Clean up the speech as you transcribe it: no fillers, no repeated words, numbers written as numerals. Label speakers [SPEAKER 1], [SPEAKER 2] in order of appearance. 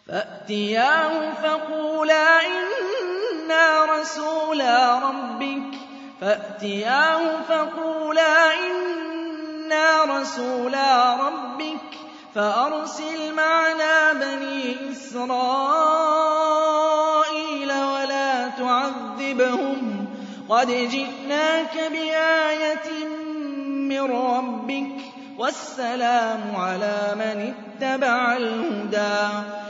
[SPEAKER 1] فَأْتِيَاهُ فَقُولَا إِنَّا رَسُولَا رَبِّكَ فَأَرْسِلْ مَعَنَا بَنِي إِسْرَائِيلَ وَلَا تُعَذِّبْهُمْ قَدْ جِئْنَاكَ بِآيَةٍ مِّن رَّبِّكَ ۖ وَالسَّلَامُ عَلَىٰ مَنِ اتَّبَعَ الْهُدَىٰ